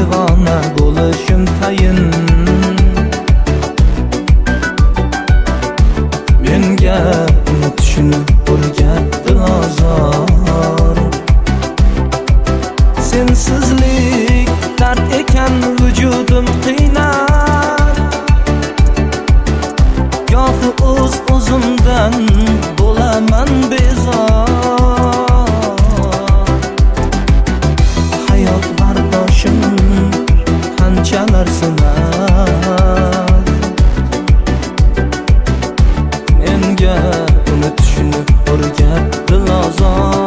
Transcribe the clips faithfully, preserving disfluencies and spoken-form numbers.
devona bo'lishim tayin. Menga unutishni o'rgatdi ozor. Sensizlik dard ekan vujudim qiynab. Gohi o'z o'zimdan bo'laman bezor. Hayot bardoshim qanchalar sinab. Menga unutishni o'rgatdi ozor.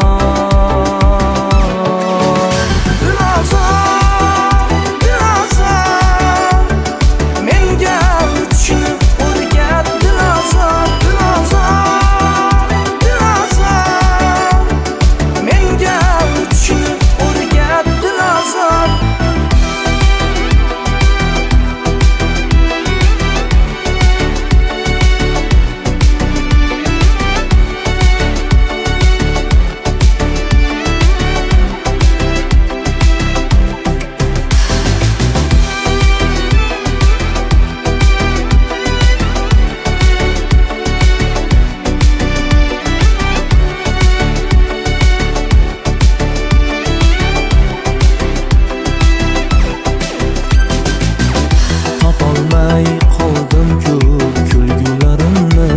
Qoldim-ku kulgularimni,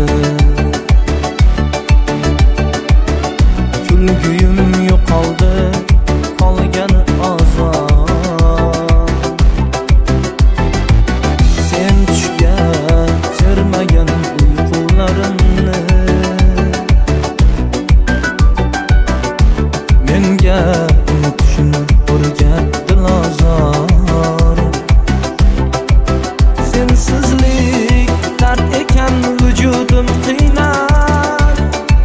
kulguyim yo'qoldi, qolgan ozor. Sen tushga sermagan uyqularimni, menga unutishni o'rgatdi ozor. Sensizlik dard ekan vujudim qiynab.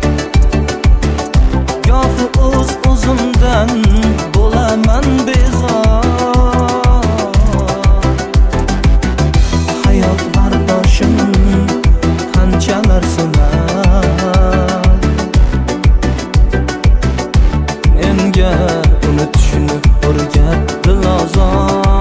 Gohi o'z o'zimdan bo'laman bezor. Hayot bardoshim qanchalar sinab. Menga unutishni o'rgatdi ozor.